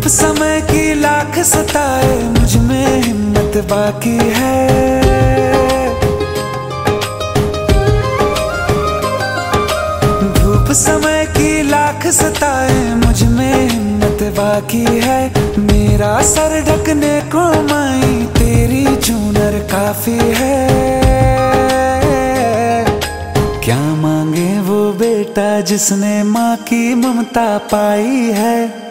समय की लाख सताए, मुझ में हिम्मत बाकी है। धूप समय की लाख सताए, मुझ में हिम्मत बाकी है। मेरा सर ढकने को माई तेरी चूनर काफी है। क्या मांगे वो बेटा जिसने माँ की ममता पाई है।